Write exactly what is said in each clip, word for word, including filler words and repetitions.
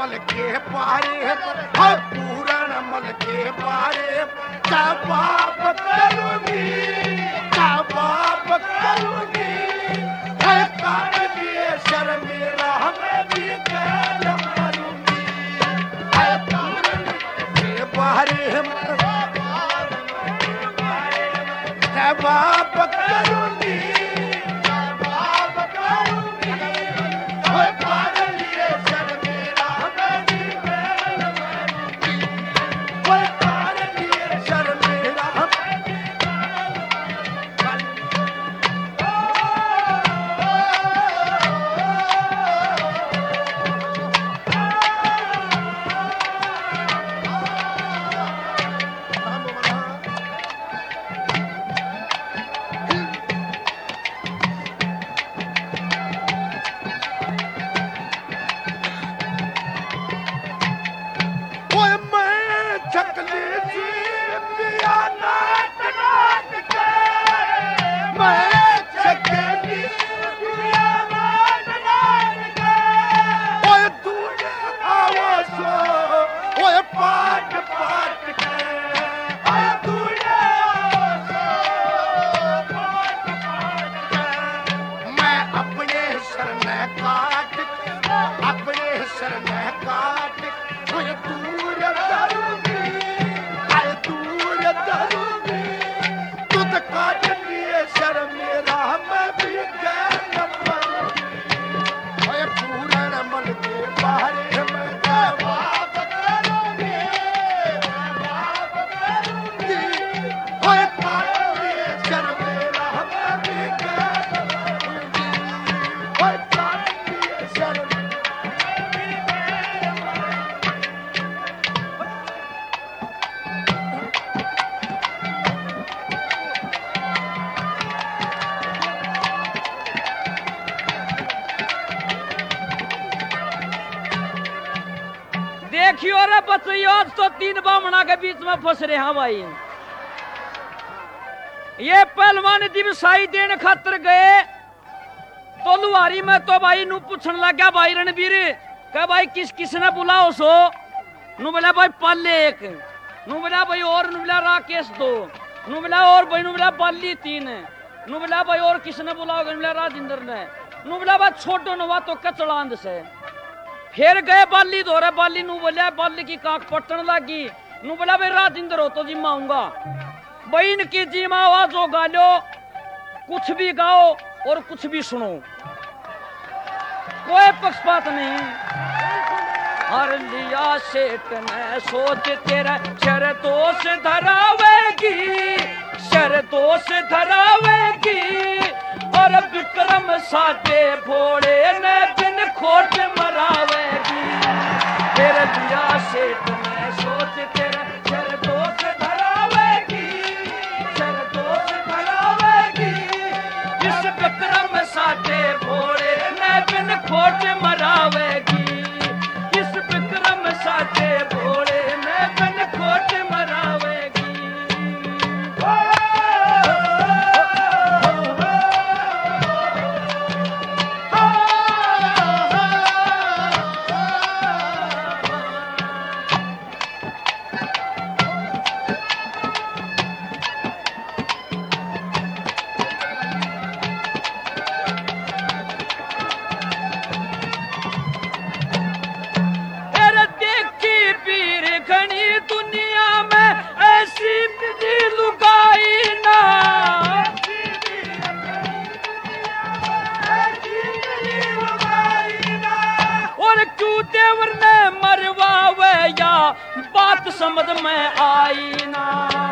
मल के पारे हाँ पूरण मल के पारे क्या बाप करूंगी क्या बाप करूंगी है काट दिए शर्मिला हमें भी कैद करूंगी है पूरण के पारे क्या बाप करूंगी देखियो रे बच्चों आज तो तीन बामणा के बीच में फंस रहे हैं भाई। ये पहलवान दिवसाई देने खातर गए तो लुहारी में तो भाई नू पूछने लग गया भाई रणबीर क्या भाई किस किसने बुलाओ सो नू बोला भाई पाले एक नू बोला भाई और नू बोला राकेश दो नू बोला और भाई नू बोला बाली तीन नू बोला भाई और किसने बुलाओगे नू बोला राजेंद्र ने नू बोला भाई छोटो नवा तो कचड़ांद से फिर गए बाली धोरे बाली नू बोलिया बाली की कांख पटन लगी नू बोला भाई राजेंद्र हो तो जिम्मा आऊंगा भाई इनकी जिम्मा आवाज हो गा लो कुछ भी गाओ और कुछ भी सुनो कोई पक्षपात नहीं। हर लिया सेठ ने सोच तेरा शर्तों से धरावेगी शर्तों से धरावेगी और विक्रम साथे भोड़े ने बिन खोट मरावेगी। तेरे लिया सेठ ने सोच तेरा शर्तों से धरावेगी शर्तों से धरावेगी इस विक्रम साथे भोड़े ने बिन खोट मरावेगी इस विक्रम साथे भोड़े ने बिन खोट मरावेगी। बात समझ में आई ना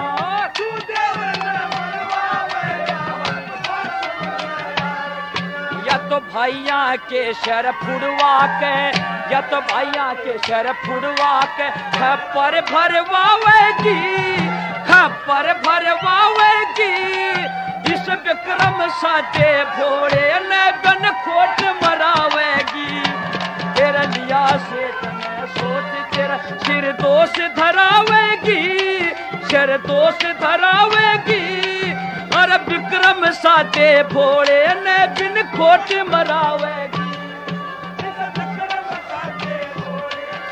या तो भैया के शर फुड़वा के या तो भैया के शर फुड़वा के खप्पर भरवावेगी खप्पर भरवावेगी इस विक्रम साथे भोड़े ने बन खोट मरावेगी। तेरा लिया से तने सोच तेरा सिर दोष धरावेगी सिर दोष धरावेगी और विक्रम साथे भोड़े ने बिन खोट मरावेगी।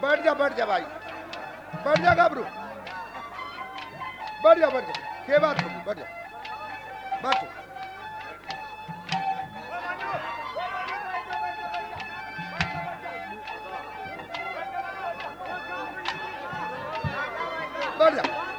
बैठ जा बैठ जा भाई, बैठ जा गाबरू, बैठ जा बैठ जा, क्या बात होगी, बैठ जा बैठो। बैठ जा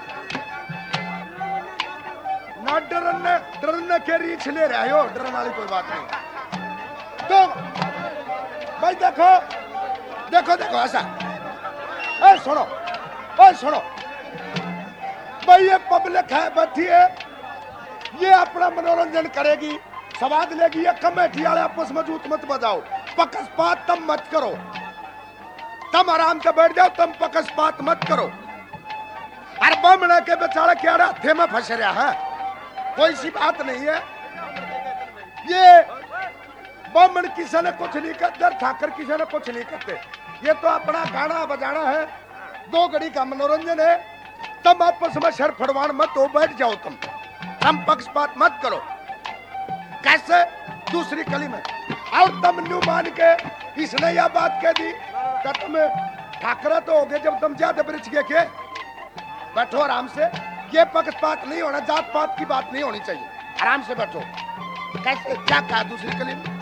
ना, डरने डरने के रीछ ले रहे हो, डरने वाली कोई बात नहीं। तो भाई देखो देखो देखो ऐसा, ए सुनो, ए सुनो भाई, ये पब्लिक है बैठी है, ये अपना मनोरंजन करेगी, स्वाद लेगी, ये कमेटी वाले आपस में जूत मत बजाओ, पकसपात तुम मत करो, तुम आराम से बैठ जाओ, तुम पकसपात मत करो। अरे बमने के बेचारे क्या हाथे में फंस रहा है, कोई सी बात नहीं है। ये बमन किसी ने कुछ नहीं करते, ठाकर किसी ने कुछ नहीं करते, ये तो अपना गाना बजाना है, दो घड़ी का मनोरंजन है। तुम आपस में शर फड़वान मत हो, बैठ जाओ, तुम तुम पक्षपात मत करो। कैसे दूसरी कली में और तुम न्यू मान के इसने यह बात कह दी कि तुम ठाकरा तो हो गए जब तुम ज्यादा ब्रिज के, के बैठो आराम से, ये पक्षपात नहीं होना, जात पात की बात नहीं होनी चाहिए, आराम से बैठो। कैसे क्या कहा दूसरी कली में?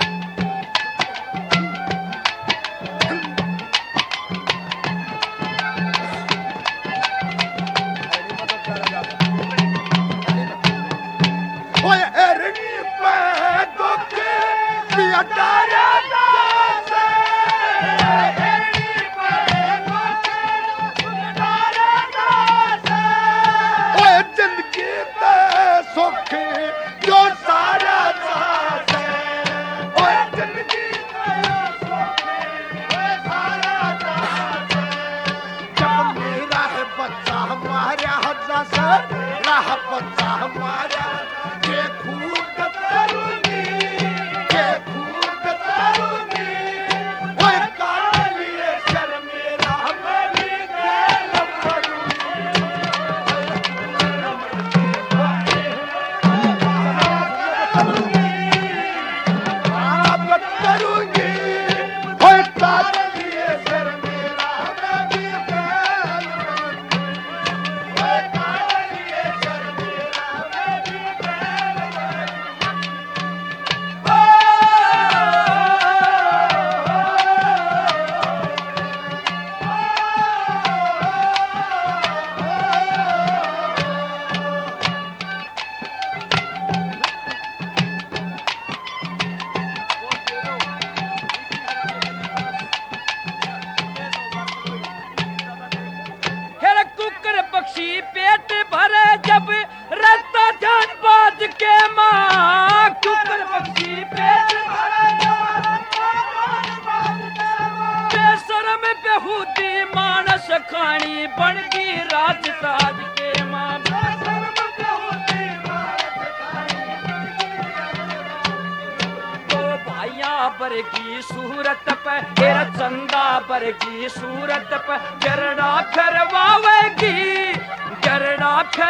की सूरत पे तेरा चंदा पर की सूरत पे जरना करवावेगी जरना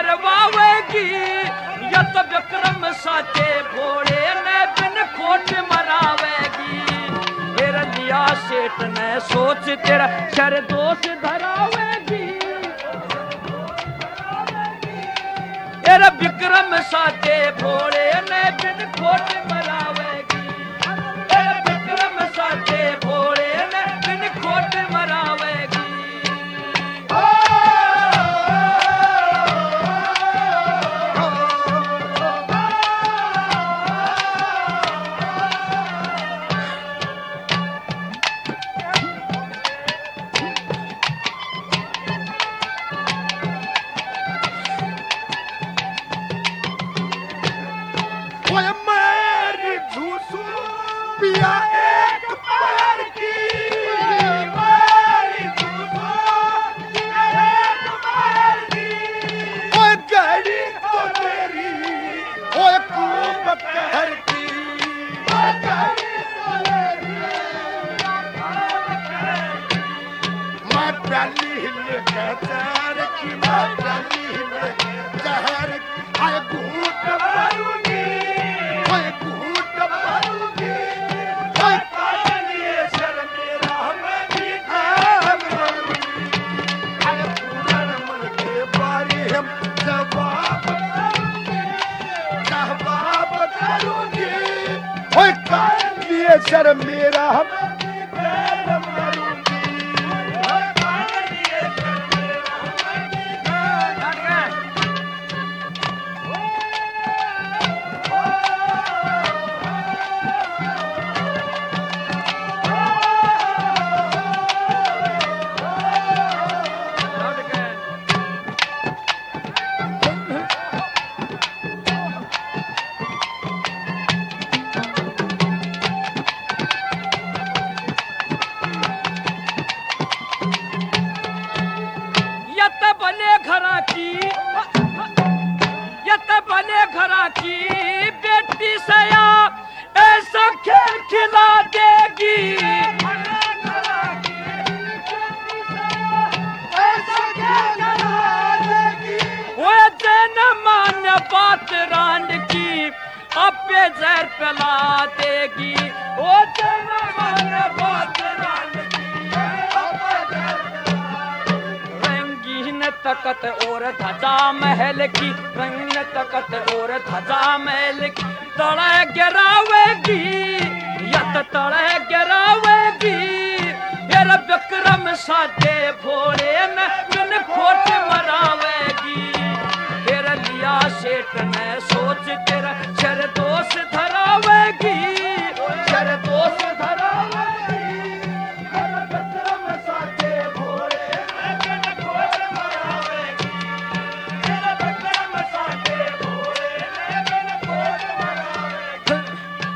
करवावेगी या तो विक्रम साचे भोले ने बिन खोट मरावेगी तेरा लिया सेठ ने सोच तेरा शर दोष धरावेगी तेरा विक्रम साचे भोले ने बिन खोट मरावेगी साचे भोले ने बिन खोट मरावेगी शर मेरा जहर पिला देगी ओ रंगीन तकत और ध्वजा महल की रंगीन तकत और ध्वजा महल की तड़े गिरावेगी यत तड़े गिरावेगी फिर विक्रम साधे भोरे न बिन खोट मरावेगी फिर लिया सेठ ने सोच तेरा शर दोष धरावेगी शर दोष धरावेगी फिर विक्रम साधे भोरे न बिन खोट मरावेगी फिर विक्रम साधे भोरे न बिन खोट मरावेगी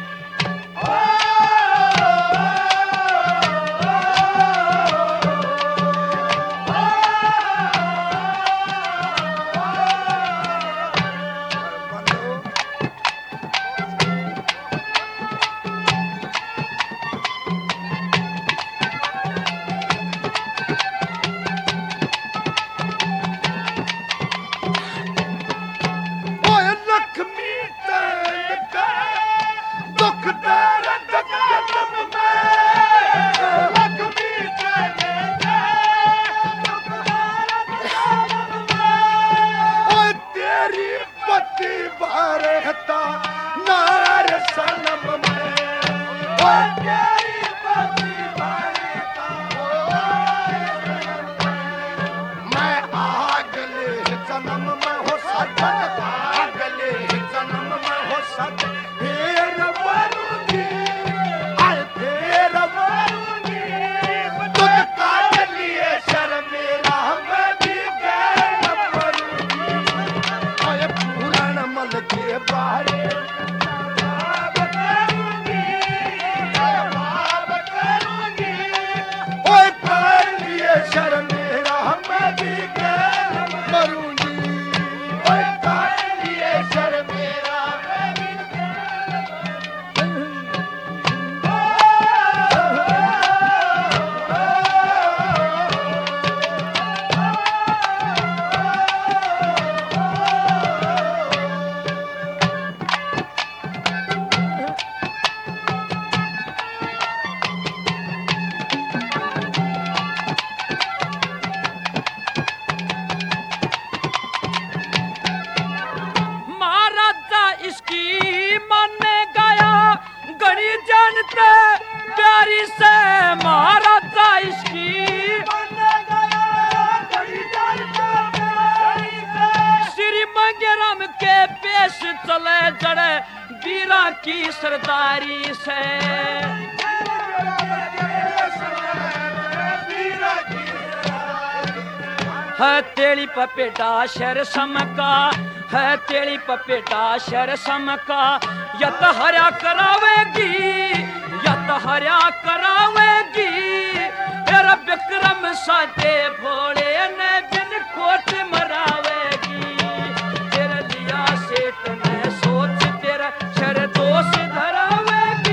प्यारी से महाराजा इसकी श्री मंगेराम के पेश चले जड़े वीरा की सरदारी से है तेली पपेटा शर समका है तेली पपेटा शर समका यत हर्या करावेगी यत हर्या करावेगी तेरा विक्रम साधे भोले ने बिन खोट मरावेगी तेरा लिया सेठ ने सोच तेरा शर दोष धरावेगी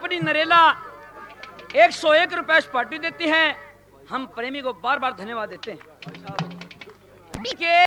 कंपनी नरेला एक सौ एक रुपए पार्टी देती है। हम प्रेमी को बार बार धन्यवाद देते हैं।